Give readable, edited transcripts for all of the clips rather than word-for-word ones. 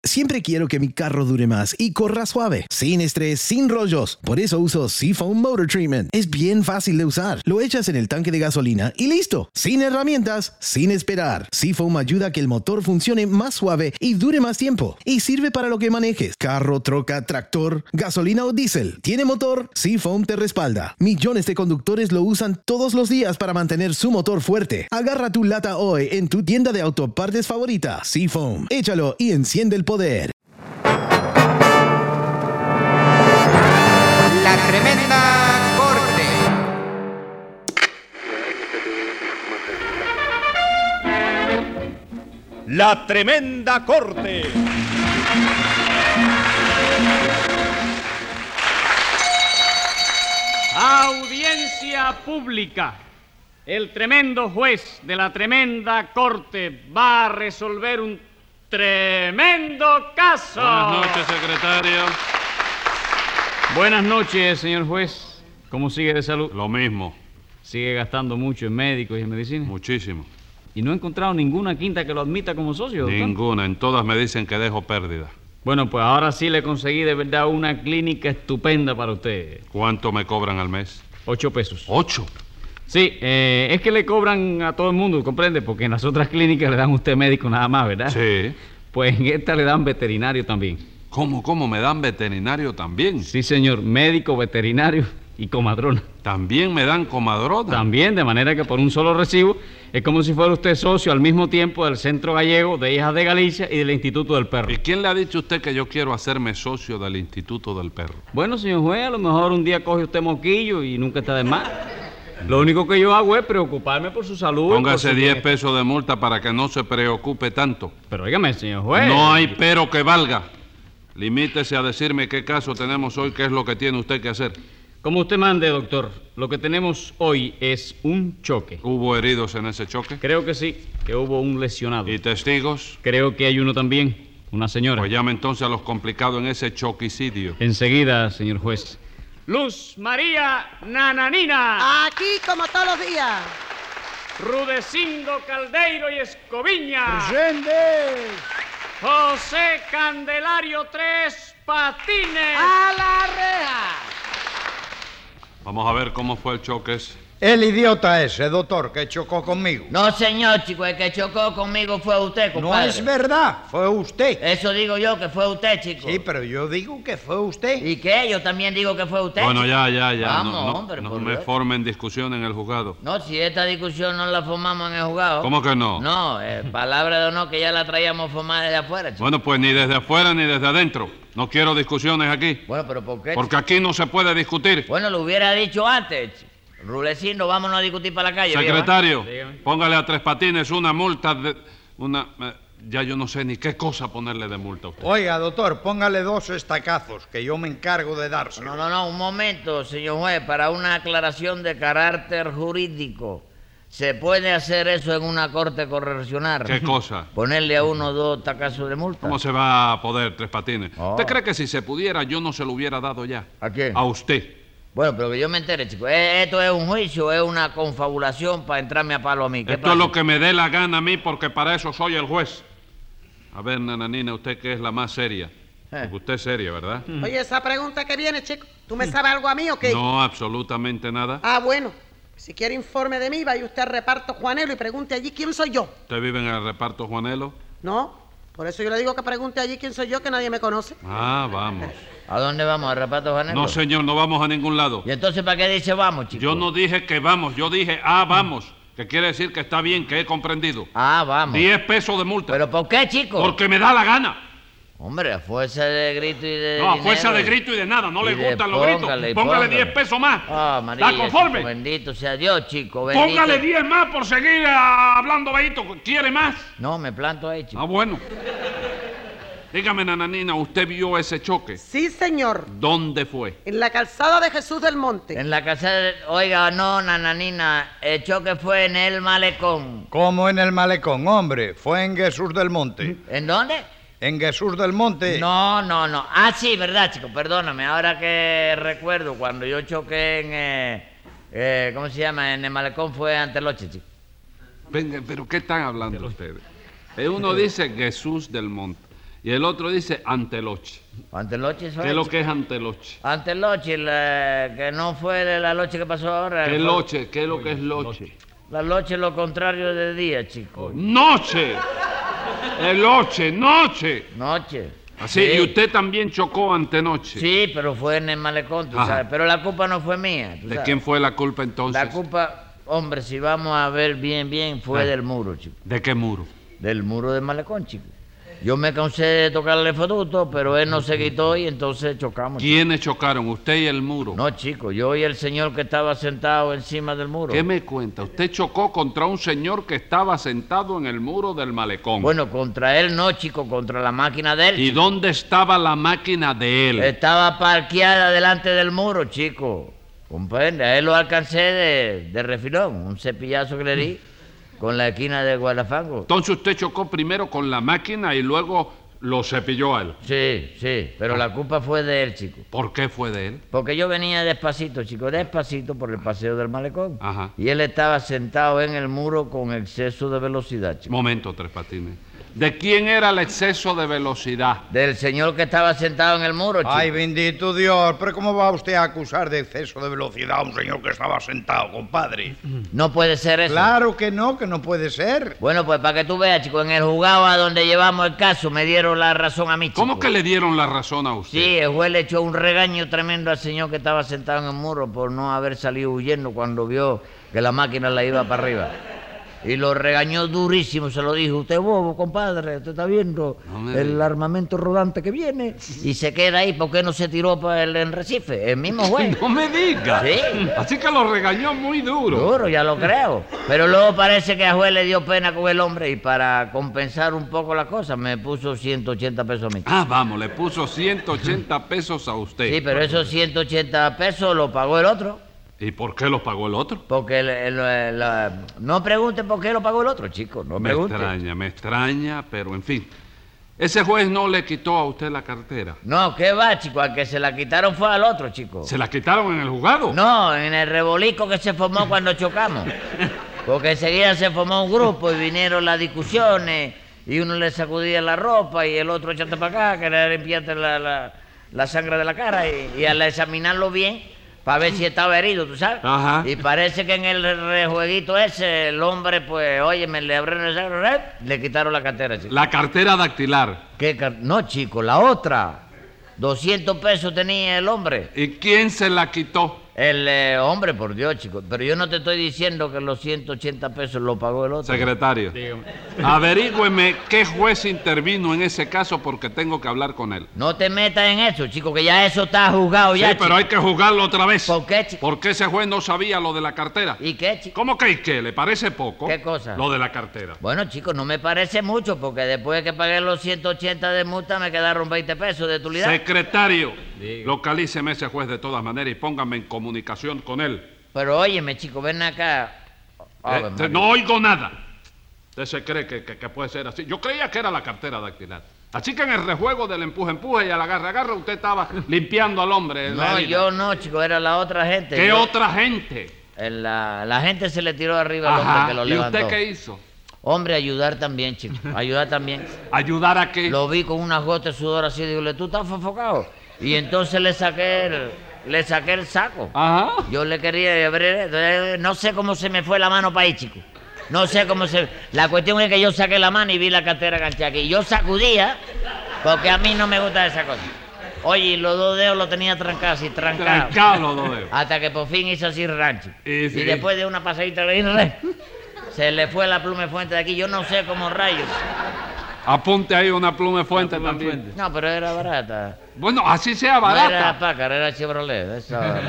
Siempre quiero que mi carro dure más y corra suave, sin estrés, sin rollos. Por eso uso Seafoam Motor Treatment. Es bien fácil de usar. Lo echas en el tanque de gasolina y listo. Sin herramientas, sin esperar. Seafoam ayuda a que el motor funcione más suave y dure más tiempo. Y sirve para lo que manejes. Carro, troca, tractor, gasolina o diésel. ¿Tiene motor? Seafoam te respalda. Millones de conductores lo usan todos los días para mantener su motor fuerte. Agarra tu lata hoy en tu tienda de autopartes favorita. Seafoam. Échalo y enciende el poder. La Tremenda Corte. La Tremenda Corte. Audiencia pública. El tremendo juez de la Tremenda Corte va a resolver un tremendo caso. Buenas noches, secretario. Buenas noches, señor juez. ¿Cómo sigue de salud? Lo mismo. ¿Sigue gastando mucho en médicos y en medicina? Muchísimo. ¿Y no ha encontrado ninguna quinta que lo admita como socio, doctor? Ninguna. En todas me dicen que dejo pérdida. Bueno, pues ahora sí le conseguí de verdad una clínica estupenda para usted. ¿Cuánto me cobran al mes? 8 pesos. ¿8? Sí, es que le cobran a todo el mundo, ¿comprende? Porque en las otras clínicas le dan a usted médico nada más, ¿verdad? Sí. Pues en esta le dan veterinario también. ¿Cómo? ¿Me dan veterinario también? Sí, señor, médico, veterinario y comadrona. ¿También me dan comadrona? También, de manera que por un solo recibo es como si fuera usted socio al mismo tiempo del Centro Gallego de Hijas de Galicia y del Instituto del Perro. ¿Y quién le ha dicho a usted que yo quiero hacerme socio del Instituto del Perro? Bueno, señor juez, a lo mejor un día coge usted moquillo y nunca está de más. Lo único que yo hago es preocuparme por su salud. Póngase 10 pesos de multa para que no se preocupe tanto. Pero óigame, señor juez. No hay pero que valga. Limítese a decirme qué caso tenemos hoy, qué es lo que tiene usted que hacer. Como usted mande, doctor. Lo que tenemos hoy es un choque. ¿Hubo heridos en ese choque? Creo que sí, que hubo un lesionado. ¿Y testigos? Creo que hay uno también, una señora. Pues llame entonces a los complicados en ese choquicidio. Enseguida, señor juez. Luz María Nananina. Aquí como todos los días. Rudecindo Caldeiro y Escoviña. ¡Presente! José Candelario Tres Patines. ¡A la reja! Vamos a ver cómo fue el choque ese. El idiota ese, doctor, que chocó conmigo. No, señor, chico, el que chocó conmigo fue usted, compadre. No es verdad, fue usted. Eso digo yo, que fue usted, chico. Sí, pero yo digo que fue usted. ¿Y qué? Yo también digo que fue usted. Bueno, chico. ya. Vamos, hombre, no por me Dios. formen discusión en el juzgado. No, si esta discusión no la formamos en el juzgado. ¿Cómo que no? No, palabra de honor que ya la traíamos formada desde afuera, chico. Bueno, pues ni desde afuera ni desde adentro. No quiero discusiones aquí. Bueno, pero ¿por qué? Porque aquí no se puede discutir. Bueno, lo hubiera dicho antes, chico. Rulecindo, vámonos a discutir para la calle. Secretario, Dígame. póngale a Tres Patines una multa de... ya yo no sé ni qué cosa ponerle de multa a usted. Oiga, doctor, póngale 2 estacazos, que yo me encargo de dárselo. No, un momento, señor juez, para una aclaración de carácter jurídico. ¿Se puede hacer eso en una corte correccional? ¿Qué cosa? ¿Ponerle a uno 2 tacazos de multa? ¿Cómo se va a poder, Tres Patines? Oh. ¿Usted cree que si se pudiera yo no se lo hubiera dado ya? ¿A quién? A usted. Bueno, pero que yo me entere, chico. ¿Esto es un juicio, es una confabulación para entrarme a palo a mí? ¿Qué Esto pasa? es lo que me dé la gana a mí porque para eso soy el juez. A ver, nananina, usted que es la más seria. Porque usted es seria, ¿verdad? Oye, esa pregunta que viene, chico, ¿tú me sabes algo a mí o qué? No, absolutamente nada. Ah, bueno. Si quiere informe de mí, vaya usted al reparto Juanelo y pregunte allí quién soy yo. ¿Usted vive en el reparto Juanelo? No, por eso yo le digo que pregunte allí quién soy yo, que nadie me conoce. Ah, vamos. ¿A dónde vamos? ¿Al reparto Janelo? No, señor, no vamos a ningún lado. ¿Y entonces para qué dice vamos, chico? Yo no dije que vamos, yo dije, vamos. Que quiere decir que está bien, que he comprendido. Ah, vamos. 10 pesos de multa. ¿Pero por qué, chico? Porque me da la gana. Hombre, a fuerza de grito y de No, a fuerza dinero. de grito y de nada. No Y le de gustan los gritos. póngale, Póngale póngale. 10 pesos más. Ah, María, ¿Está conforme? chico, bendito sea Dios, chico, bendito. Póngale 10 más por seguir hablando, Beito. ¿Quiere más? No, me planto ahí, chico. Ah, bueno. Dígame, nananina, ¿usted vio ese choque? Sí, señor. ¿Dónde fue? En la calzada de Jesús del Monte. En la casa de... Oiga, no, nananina, el choque fue en el malecón. ¿Cómo en el malecón, hombre? Fue en Jesús del Monte. ¿En dónde? En Jesús del Monte. No. Ah, sí, verdad, chico, perdóname. Ahora que recuerdo, cuando yo choqué en... ¿cómo se llama? En el malecón fue Anteloche, chico. Venga, ¿pero qué están hablando ustedes? Uno dice Jesús del Monte Y el otro dice Anteloche. Anteloche, ¿Qué es lo que es Anteloche? Anteloche, que no fue la noche que pasó ahora. ¿Qué loche? ¿Qué es lo que es loche? La noche es lo contrario de día, chico. ¡Noche! El loche, noche. Noche. Así, Sí. y usted también chocó antenoche. Sí, pero fue en el malecón, tú Ajá. sabes. Pero la culpa no fue mía. ¿tú ¿De sabes? quién fue la culpa entonces? La culpa, hombre, si vamos a ver bien, fue del muro, chico. ¿De qué muro? Del muro del malecón, chico. Yo me cansé de tocarle fotuto, pero él no se quitó y entonces chocamos. chico. ¿Quiénes chocaron? ¿Usted y el muro? No, chico, yo y el señor que estaba sentado encima del muro. ¿Qué me cuenta? Usted chocó contra un señor que estaba sentado en el muro del malecón. Bueno, contra él no, chico, contra la máquina de él. ¿Y chico. dónde estaba la máquina de él? Estaba parqueada delante del muro, chico. Comprende, a él lo alcancé de refilón, un cepillazo que le di con la esquina de Guadafango. Entonces usted chocó primero con la máquina y luego lo cepilló a él. Sí, pero la culpa fue de él, chico. ¿Por qué fue de él? Porque yo venía despacito, chico, despacito por el paseo del malecón. Ajá. Y él estaba sentado en el muro con exceso de velocidad, chico. Momento, Tres Patines. ¿De quién era el exceso de velocidad? Del señor que estaba sentado en el muro, chico. Ay, bendito Dios, pero ¿cómo va usted a acusar de exceso de velocidad a un señor que estaba sentado, compadre? No puede ser eso. Claro que no puede ser. Bueno, pues para que tú veas, chico, en el juzgado a donde llevamos el caso me dieron la razón a mí, chico. ¿Cómo que le dieron la razón a usted? Sí, el juez le echó un regaño tremendo al señor que estaba sentado en el muro por no haber salido huyendo cuando vio que la máquina la iba para arriba. Y lo regañó durísimo, se lo dijo, usted bobo, compadre, usted está viendo No me el diga. armamento rodante que viene y se queda ahí, ¿por qué no se tiró para el Recife? El mismo juez. No me diga. Sí. Así que lo regañó muy duro. Duro, ya lo creo. Pero luego parece que a juez le dio pena con el hombre y para compensar un poco la cosa me puso 180 pesos a mí. Ah, vamos, le puso 180 pesos a usted. Sí, pero esos 180 pesos lo pagó el otro. ¿Y por qué los pagó el otro? Porque no pregunte por qué lo pagó el otro, chico. No Me pregunte. extraña, pero en fin. Ese juez no le quitó a usted la cartera. No, ¿qué va, chico? Al que se la quitaron fue al otro, chico. ¿Se la quitaron en el juzgado? No, en el rebolico que se formó cuando chocamos. Porque enseguida se formó un grupo y vinieron las discusiones y uno le sacudía la ropa y el otro echate para acá, que era limpiarte la sangre de la cara y al examinarlo bien, para ver si estaba herido, ¿tú sabes? Ajá. Y parece que en el rejueguito ese, el hombre, pues, oye, me le abrieron el sangre, le quitaron la cartera, chico. La cartera dactilar. No, chico, la otra. 200 pesos tenía el hombre. ¿Y quién se la quitó? El hombre, por Dios, chico. Pero yo no te estoy diciendo que los 180 pesos lo pagó el otro. Secretario. Dígame. Averígüeme qué juez intervino en ese caso porque tengo que hablar con él. No te metas en eso, chico, que ya eso está juzgado Sí, ya, pero chico. hay que juzgarlo otra vez. ¿Por qué, chico? Porque ese juez no sabía lo de la cartera. ¿Y qué, chico? ¿Cómo que y qué? ¿Le parece poco? ¿Qué cosa? Lo de la cartera. Bueno, chico, no me parece mucho, porque después que pagué los 180 de multa me quedaron 20 pesos de utilidad. Secretario, Diga. localíceme ese juez de todas maneras y póngame en comunicación con él. Pero óyeme, chico, ven acá. Ave María. No oigo nada. ¿Usted se cree que puede ser así? Yo creía que era la cartera dactilar. Así que en el rejuego del empuje y al agarre, usted estaba limpiando al hombre. la No, herida. yo no, chico, era la otra gente. ¿Qué Yo- otra gente? La gente se le tiró arriba al hombre Ajá. que lo ¿Y levantó. usted qué hizo? Hombre, ayudar también, chico. Ayudar también. ¿Ayudar a qué? Lo vi con unas gotas de sudor así, digo, ¿tú estás sofocado? Y entonces le saqué el saco. Ajá. Yo le quería abrir, no sé cómo se me fue la mano para ahí, chico. No sé cómo se... La cuestión es que yo saqué la mano y vi la cartera ganchada aquí. Yo sacudía, porque a mí no me gusta esa cosa. Oye, y los dos dedos los tenía trancados, así, trancados. Trancado los dos dedos. Hasta que por fin hizo así rancho. Y sí. Y después de una pasadita le di, se le fue la pluma de fuente de aquí. Yo no sé cómo rayos. Apunte ahí una pluma de fuente Una pluma de también. fuente. No, pero era barata. Bueno, así sea No era barata. Packard, era Chevrolet. Esa...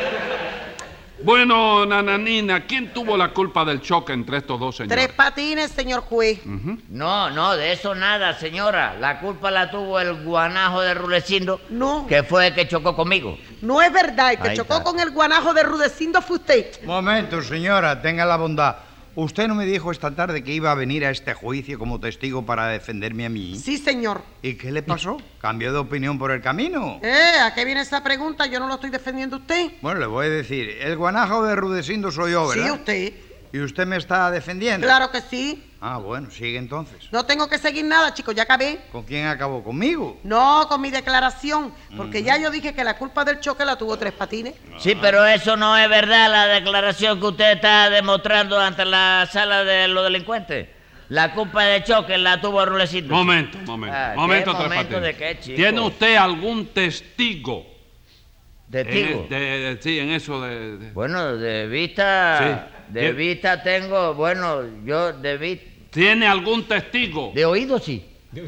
Bueno, Nananina, ¿quién tuvo la culpa del choque entre estos dos señores? Tres Patines, señor juez. No, de eso nada, señora. La culpa la tuvo el guanajo de Rulecindo, No, que fue el que chocó conmigo. no es verdad. El que Ahí chocó está. con el guanajo de Rudecindo fue usted. Momento, señora, tenga la bondad. Usted no me dijo esta tarde que iba a venir a este juicio como testigo para defenderme a mí. Sí, señor. ¿Y qué le pasó? ¿Cambió de opinión por el camino? ¿A qué viene esa pregunta? Yo no lo estoy defendiendo a usted. Bueno, le voy a decir, el guanajo de Rudecindo soy yo, ¿verdad? Sí, usted. ¿Y usted me está defendiendo? Claro que sí. Ah, bueno, sigue entonces. No tengo que seguir nada, chico, ya acabé. ¿Con quién acabó? ¿Conmigo? No, con mi declaración, porque ya yo dije que la culpa del choque la tuvo Tres Patines. Sí, pero eso no es verdad, la declaración que usted está demostrando ante la sala de los delincuentes. La culpa del choque la tuvo Rudecindo. Momento, ¿qué Tres momento Patines. de qué, chico? ¿Tiene usted algún testigo? ¿Testigo? Sí, en eso de... Bueno, de vista... Sí. De vista tengo... Bueno, yo de vista... ¿Tiene algún testigo? De oído sí.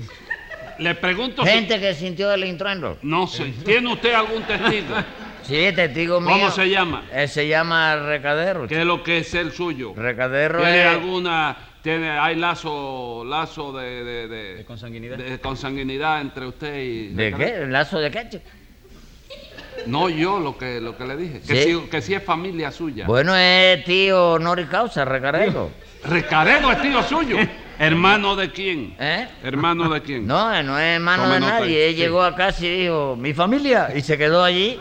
Le pregunto Gente que sintió el intruendo. No sé. ¿Tiene usted algún testigo? Sí, testigo mío. ¿Cómo se llama? Se llama Recadero. ¿Qué es lo que es el suyo? Recadero ¿Tiene es... alguna... hay lazo de consanguinidad. De consanguinidad entre usted y... ¿De qué? ¿Lazo de qué, chico? No, yo lo que le dije. ¿Sí? Que sí es familia suya. Bueno, es tío honor y causa, Recaredo. ¿Recaredo es tío suyo? ¿Hermano de quién? ¿Eh? ¿Hermano de quién? No, no es hermano Tome de nota nadie. ahí, Él sí. llegó a casa y dijo, mi familia, y se quedó allí.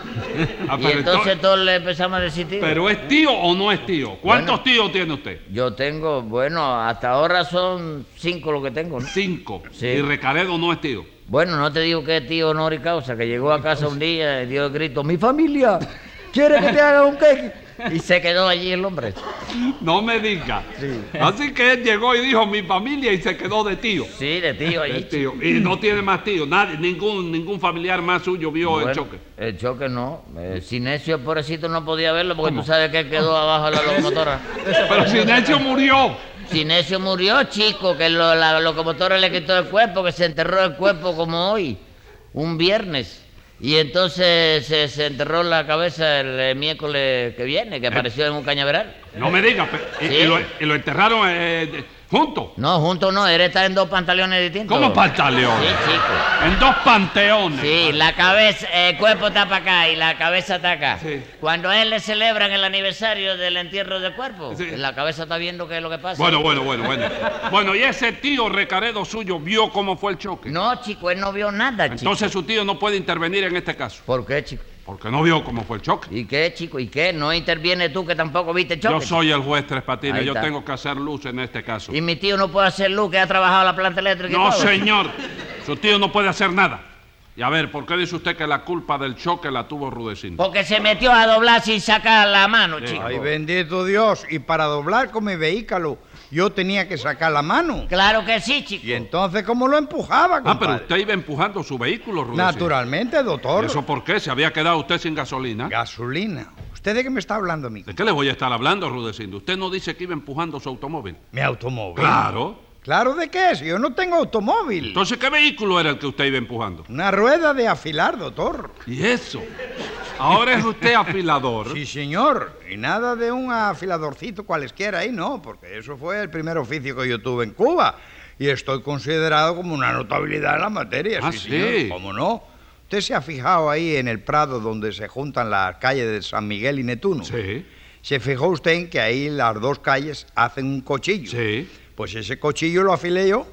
Ah, Y pero entonces todos le empezamos a decir tío. ¿Pero es tío o no es tío? ¿Cuántos Bueno. tíos tiene usted? Yo tengo, bueno, hasta ahora son 5 lo que tengo, ¿no? 5. Sí. Y Recaredo no es tío. Bueno, no te digo que es tío honor y causa, que llegó a casa un día y dio el grito, mi familia, ¿quiere que te haga un cake? Y se quedó allí el hombre. No me diga. Así que él llegó y dijo mi familia y se quedó de tío. Sí, de tío allí. De tío. Y no tiene más tío. Nadie, ningún familiar más suyo vio el Bueno, choque. El choque no. Sinesio, pobrecito, no podía verlo porque ¿Cómo? tú sabes que él quedó abajo de la locomotora. Pero Sinesio murió. Sinesio murió, chico, que la locomotora le quitó el cuerpo, que se enterró el cuerpo como hoy, un viernes. Y entonces se enterró la cabeza el miércoles que viene, que apareció en un cañaveral. No me diga. Sí. Y lo enterraron juntos. No, juntos no, él está en 2 pantalones distintos. ¿Cómo pantaleones? Sí, chico. En 2 panteones. Sí, la cabeza, el cuerpo está para acá y la cabeza está acá. Sí. Cuando a él le celebran el aniversario del entierro del cuerpo, Sí. la cabeza está viendo qué es lo que pasa. Bueno. Bueno, y ese tío Recaredo suyo vio cómo fue el choque. No, chico, él no vio nada, chico. Entonces su tío no puede intervenir en este caso. ¿Por qué, chico? Porque no vio cómo fue el choque. ¿Y qué, chico? ¿Y qué? ¿No interviene tú que tampoco viste el choque? Yo soy el juez Tres Patines. Ahí Yo está. tengo que hacer luz en este caso. Y mi tío no puede hacer luz, que ha trabajado en la planta eléctrica y No, todo. señor. Su tío no puede hacer nada. Y a ver, ¿por qué dice usted que la culpa del choque la tuvo Rudecindo? Porque se metió a doblar sin sacar la mano, Sí. chico. Ay, bendito Dios. Y para doblar con mi vehículo, yo tenía que sacar la mano. Claro que sí, chico. Y entonces, ¿cómo lo empujaba, compadre? Pero usted iba empujando su vehículo, Rudecindo. Naturalmente, doctor. ¿Y eso por qué? ¿Se había quedado usted sin gasolina? Gasolina. ¿Usted de qué me está hablando a mí? ¿De qué le voy a estar hablando, Rudecindo? Usted no dice que iba empujando su automóvil. ¿Mi automóvil? Claro. ¿Claro de qué? Si yo no tengo automóvil. Entonces, ¿qué vehículo era el que usted iba empujando? Una rueda de afilar, doctor. ¿Y eso? Ahora es usted afilador. Sí, señor. Y nada de un afiladorcito cualesquiera ahí, no, porque eso fue el primer oficio que yo tuve en Cuba. Y estoy considerado como una notabilidad en la materia. Ah, sí, ¿sí? señor. ¿Cómo no? ¿Usted se ha fijado ahí en el Prado donde se juntan las calles de San Miguel y Netuno? Sí, ¿Se fijó usted en que ahí las 2 calles hacen un cochillo? sí. Pues ese cochillo lo afilé yo.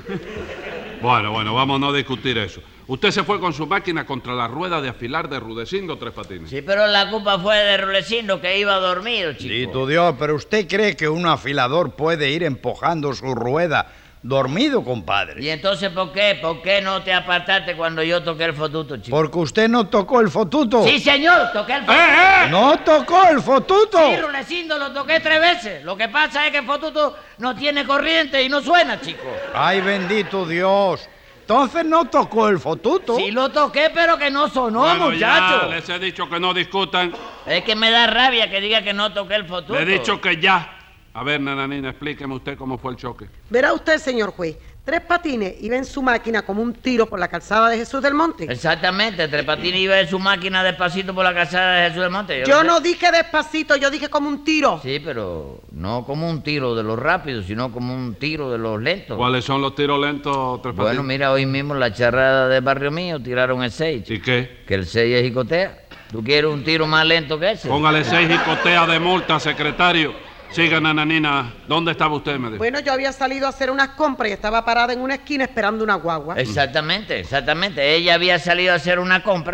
Bueno, vamos a no discutir eso. Usted se fue con su máquina contra la rueda de afilar de Rudecindo Tres Patines. Sí, pero la culpa fue de Rulecindo, que iba dormido, chico. Dito Dios, pero ¿usted cree que un afilador puede ir empujando su rueda dormido, compadre? ¿Y entonces por qué? ¿Por qué no te apartaste cuando yo toqué el fotuto, chico? Porque usted no tocó el fotuto. Sí, señor, toqué el fotuto. ¡No tocó el fotuto! Sí, Rulecindo, lo toqué 3 veces. Lo que pasa es que el fotuto no tiene corriente y no suena, chico. ¡Ay, bendito Dios! Entonces no tocó el fotuto. Sí lo toqué, pero que no sonó, Bueno, muchacho. ya les he dicho que no discutan. Es que me da rabia que diga que no toqué el fotuto. Le he dicho que ya. A ver, nananina, explíqueme usted cómo fue el choque. Verá usted, señor juez, Tres Patines iba en su máquina como un tiro por la calzada de Jesús del Monte. Exactamente, Tres Patines iba en su máquina despacito por la calzada de Jesús del Monte. Yo lo no sé. dije despacito, yo dije como un tiro. Sí, pero no como un tiro de los rápidos, sino como un tiro de los lentos. ¿Cuáles son los tiros lentos, Tres Patines? Bueno, mira, hoy mismo la charrada del barrio mío tiraron el 6. ¿Y qué? Que el 6 es jicotea. ¿Tú quieres un tiro más lento que ese? Póngale 6 jicoteas de multa, secretario. Siga, nananina. ¿Dónde estaba usted, me dijo? Bueno, yo había salido a hacer unas compras y estaba parada en una esquina esperando una guagua. Exactamente. Ella había salido a hacer una compra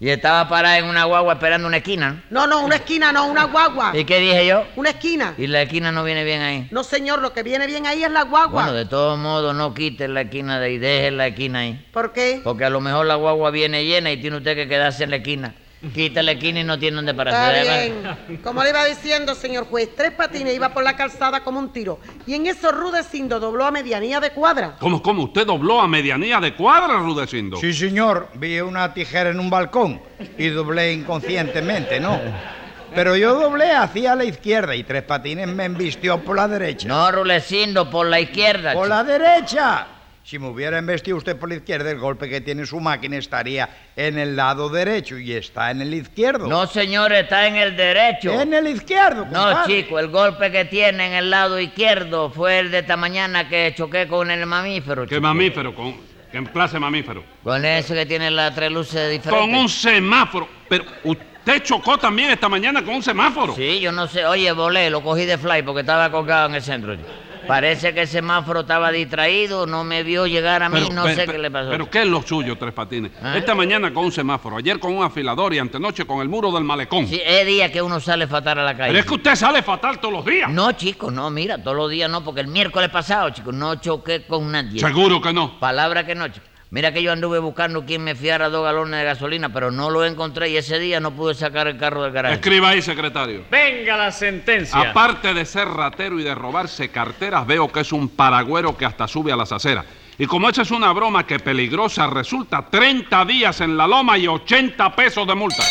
Y estaba parada en una guagua esperando una esquina. No, una esquina no, una guagua. ¿Y qué dije yo? Una esquina. Y la esquina no viene bien ahí. No, señor, lo que viene bien ahí es la guagua. Bueno, de todos modos, no quite la esquina de ahí, deje la esquina ahí. ¿Por qué? Porque a lo mejor la guagua viene llena y tiene usted que quedarse en la esquina. Quita la esquina y no tiene dónde pararse. Está bien. Como le iba diciendo, señor juez, Tres Patines iba por la calzada como un tiro. Y en eso Rudecindo dobló a medianía de cuadra. ¿Cómo? ¿Usted dobló a medianía de cuadra, Rudecindo? Sí, señor. Vi una tijera en un balcón y doblé inconscientemente, ¿no? Pero yo doblé hacia la izquierda y Tres Patines me embistió por la derecha. No, Rudecindo, por la izquierda. ¡Por la derecha! Si me hubiera embestido usted por la izquierda, el golpe que tiene su máquina estaría en el lado derecho y está en el izquierdo. No, señor, está en el derecho. En el izquierdo, No, compadre. chico, el golpe que tiene en el lado izquierdo fue el de esta mañana que choqué con el mamífero. ¿Qué chico. mamífero? ¿Qué clase de mamífero? Con ese que tiene las 3 luces diferentes. Con un semáforo. Pero usted chocó también esta mañana con un semáforo. Sí, yo no sé. Oye, volé, lo cogí de fly porque estaba colgado en el centro. Parece que el semáforo estaba distraído, no me vio llegar a mí, no sé qué le pasó. Pero ¿qué es lo suyo, Tres Patines? ¿Ah? Esta mañana con un semáforo, ayer con un afilador y antenoche con el muro del malecón. Sí, es día que uno sale fatal a la calle. Pero es que usted sale fatal todos los días. No, chico, no, mira, todos los días no, porque el miércoles pasado, chico, no choqué con nadie. Seguro que no. Palabra que no, chico. Mira que yo anduve buscando quien me fiara 2 galones de gasolina, pero no lo encontré y ese día no pude sacar el carro del garaje. Escriba ahí, secretario. Venga la sentencia. Aparte de ser ratero y de robarse carteras, veo que es un paragüero que hasta sube a las aceras. Y como esa es una broma que peligrosa resulta, 30 días en la loma y 80 pesos de multa.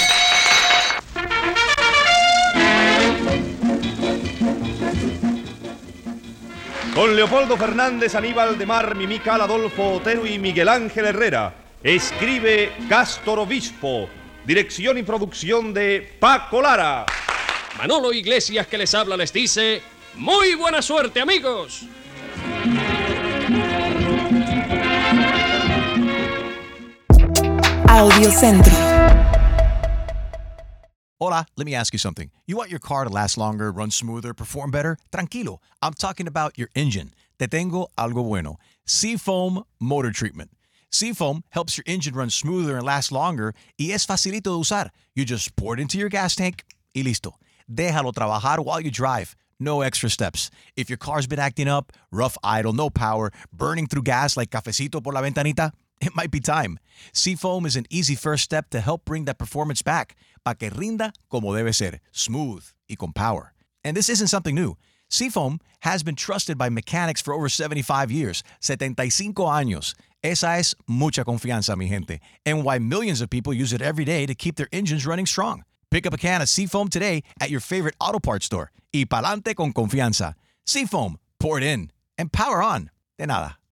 Con Leopoldo Fernández, Aníbal de Mar, Mimical, Adolfo Otero y Miguel Ángel Herrera. Escribe Cástor Obispo. Dirección y producción de Paco Lara. Manolo Iglesias, que les habla, les dice: ¡muy buena suerte, amigos! Audiocentro. Hola, let me ask you something. You want your car to last longer, run smoother, perform better? Tranquilo. I'm talking about your engine. Te tengo algo bueno. Seafoam Motor Treatment. Seafoam helps your engine run smoother and last longer y es facilito de usar. You just pour it into your gas tank y listo. Déjalo trabajar while you drive. No extra steps. If your car's been acting up, rough idle, no power, burning through gas like cafecito por la ventanita, it might be time. Seafoam is an easy first step to help bring that performance back, para que rinda como debe ser, smooth y con power. And this isn't something new. Seafoam has been trusted by mechanics for over 75 years, 75 años. Esa es mucha confianza, mi gente, and why millions of people use it every day to keep their engines running strong. Pick up a can of Seafoam today at your favorite auto parts store. Y pa'lante con confianza. Seafoam, pour it in, and power on. De nada.